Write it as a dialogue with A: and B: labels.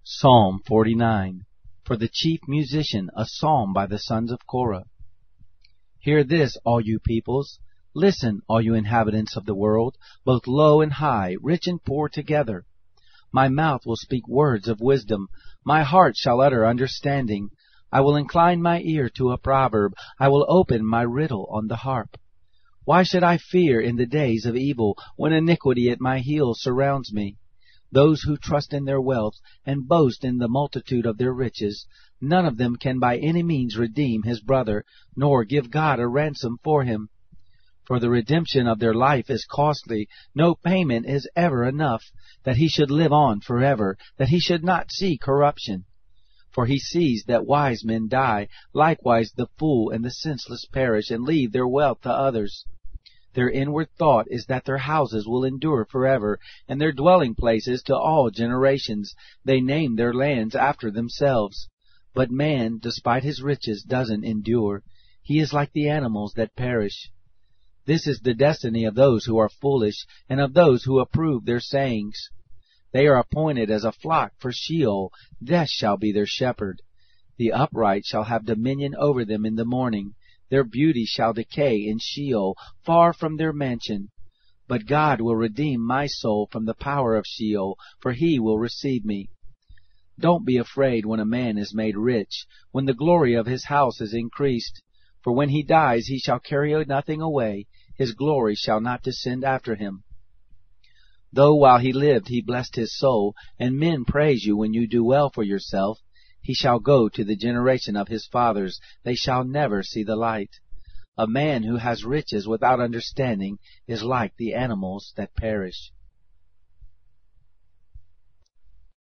A: Psalm 49. For the chief musician, a psalm by the sons of Korah. Hear this, all you peoples. Listen, all you inhabitants of the world, both low and high, rich and poor together. My mouth will speak words of wisdom. My heart shall utter understanding. I will incline my ear to a proverb. I will open my riddle on the harp. Why should I fear in the days of evil, when iniquity at my heels surrounds me? Those who trust in their wealth and boast in the multitude of their riches, none of them can by any means redeem his brother, nor give God a ransom for him. For the redemption of their life is costly. No payment is ever enough, that he should live on forever, that he should not see corruption. For he sees that wise men die, likewise the fool and the senseless perish, and leave their wealth to others. Their inward thought is that their houses will endure forever, and their dwelling places to all generations. They name their lands after themselves. But man, despite his riches, doesn't endure. He is like the animals that perish. This is the destiny of those who are foolish, and of those who approve their sayings. They are appointed as a flock for Sheol. Death shall be their shepherd. The upright shall have dominion over them in the morning. Their beauty shall decay in Sheol, far from their mansion. But God will redeem my soul from the power of Sheol, for he will receive me. Don't be afraid when a man is made rich, when the glory of his house is increased. For when he dies he shall carry nothing away, his glory shall not descend after him. Though while he lived he blessed his soul, and men praise you when you do well for yourself, he shall go to the generation of his fathers. They shall never see the light. A man who has riches without understanding is like the animals that perish.